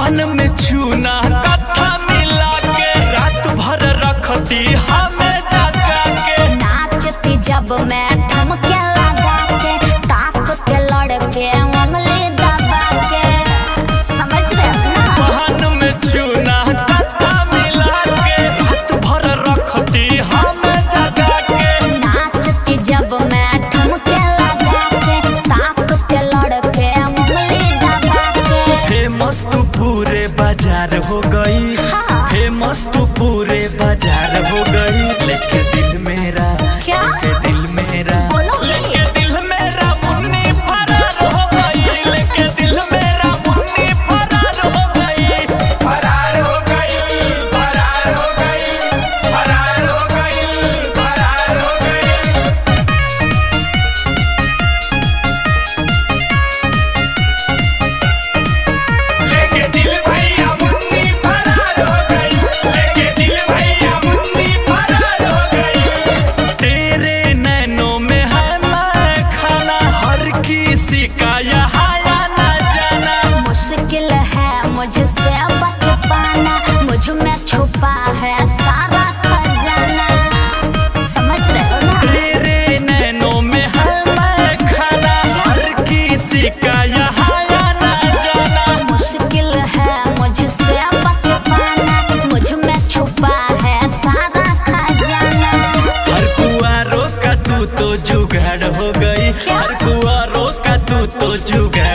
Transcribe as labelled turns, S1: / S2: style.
S1: पान में चूना कथा मिला के रात भर रखती हमें जगा के।
S2: नाचती जब मैं ठुमके लगा के ताक के लड़के उंगली दबा के। समझ रहे हो ना?
S1: पान में चूना कथा मिला के रात भर रखती हमें जगा के।
S2: नाचती जब मैं ठुमके लगा के ताक के लड़के उंगली दबा के।
S1: फेमस तू पूरे बाजार हो गई, फेमस तू पूरे बाजार हो गई। लेके दिल मेरा,
S2: क्या?
S1: लेके दिल मेरा,
S2: बोलो
S1: लेके दिल मेरा मुन्नी फरार हो गई। लेके दिल मेरा मुन्नी फरार हो गई।
S3: फरार हो गई, फरार हो गई, फरार हो गई, फरार हो गई। लेके दिल भैया मुन्नी फरार हो गई, लेके दिल भैया मुन्नी फरार हो गई।
S1: तेरे नैनों में है मैं खाना, हर किसी का यहाँ आना जाना।
S2: मुश्किल है मुझसे बच पाना, मुझ में छुपा है सारा खजाना। समझ रहे हो ना?
S1: तेरे नैनों में है मैं खाना, हर किसी का यहाँ आना जाना।
S2: मुश्किल है मुझसे बच पाना, मुझ में छुपा है सारा खजाना।
S1: हर कुआरों का तू तो जुगाड़ हो गई,
S2: क्या?
S1: हर कुआरों का तू तो जुगाड़